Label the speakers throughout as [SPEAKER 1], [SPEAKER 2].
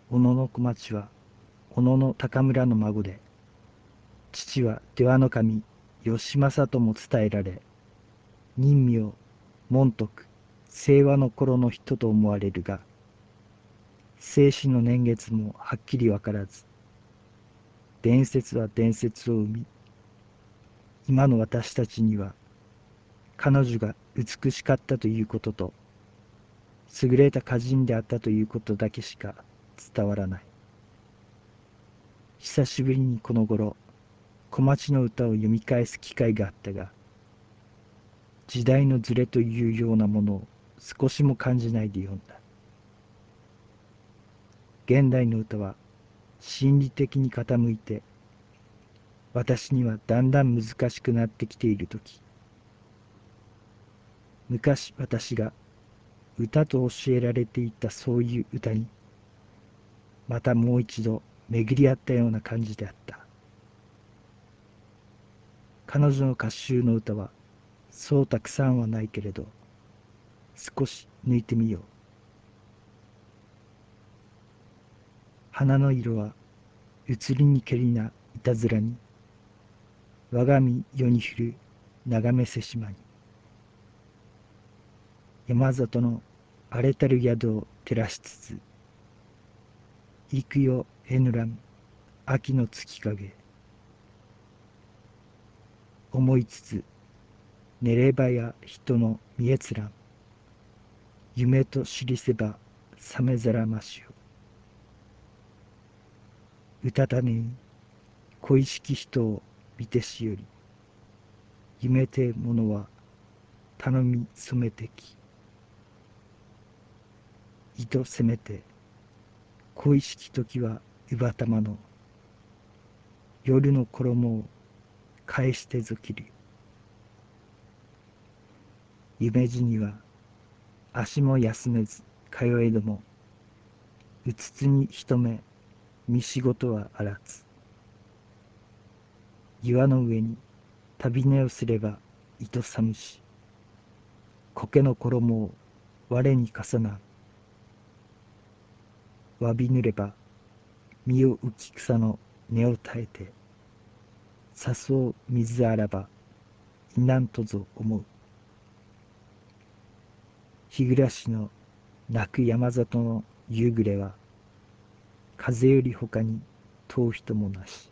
[SPEAKER 1] 小野小町は小野高村の孫で、父は出羽の神義政とも伝えられ、任名門徳清和の頃の人と思われるが、生死の年月もはっきりわからず、伝説は伝説を生み、今の私たちには彼女が美しかったということと、優れた歌人であったということだけしか伝わらない。久しぶりにこの頃、小町の歌を読み返す機会があったが、時代のずれというようなものを少しも感じないで読んだ。現代の歌は心理的に傾いて、私にはだんだん難しくなってきているとき、昔私が歌と教えられていたそういう歌に、またもう一度巡り合ったような感じであった。彼女の歌集の歌はそうたくさんはないけれど、少し抜いてみよう。花の色は移りにけりないたずらに、我が身世に降る眺めせしまに、山里の荒れたる宿を照らしつつ、行くよえぬらん秋の月影、思いつつ寝ればや人の見えつらん、夢と知りせば覚めざらましよ。うたた寝に恋しき人を見てしより、夢てものは頼み染めてき、意図せめて恋しき時はうばたまの夜の衣を返してぞきる。夢路には足も休めず通えども、うつつに一目見仕事はあらず。岩の上に旅寝をすれば糸寒し、苔の衣を我に重なん。わびぬれば身を浮き草の根を耐えて、さそう水あらばいなんとぞ思う。日暮らしの泣く山里の夕暮れは、風よりほかに遠人もなし。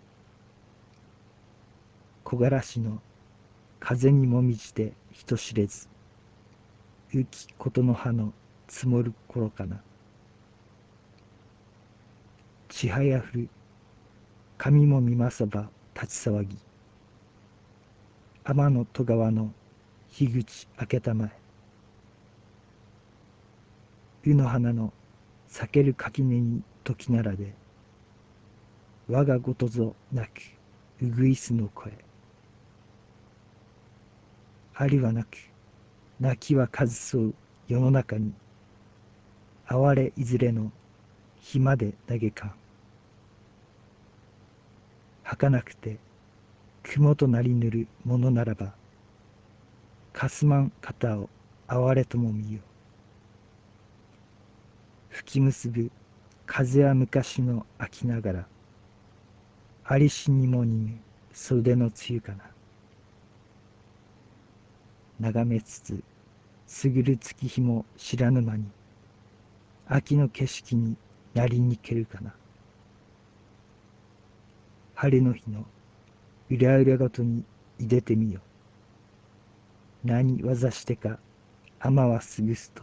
[SPEAKER 1] 木枯らしの風にもみじて人知れず、浮き琴の葉の積もる頃かな。ちはやふる神も見まさば立ち騒ぎ、天の戸川の樋口開けたまえ、湯の花の咲ける垣根に時ならで、我がごとぞなくうぐいすの声、ありはなく泣きは数そう世の中に、哀れいずれの日まで嘆かん。儚くて雲となりぬるものならば、かすまん肩を哀れとも見よ。吹き結ぶ風は昔の秋ながら、ありしにもにぬ袖の露かな。眺めつつ過ぐる月日も知らぬ間に、秋の景色になりにけるかな。春の日のうらうらごとにいでてみよ。何技してか雨はすぐすと、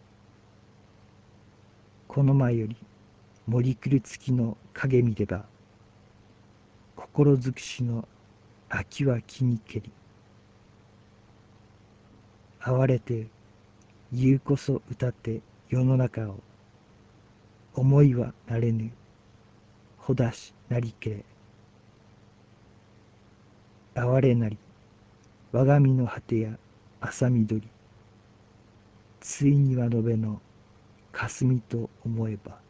[SPEAKER 1] この前より森来る月の影見れば、心尽くしの秋は気にけり、哀れて言うこそ歌って世の中を、思いはなれぬほだしなりけれ、哀れなり我が身の果てや朝緑、ついには延べの霞と思えば、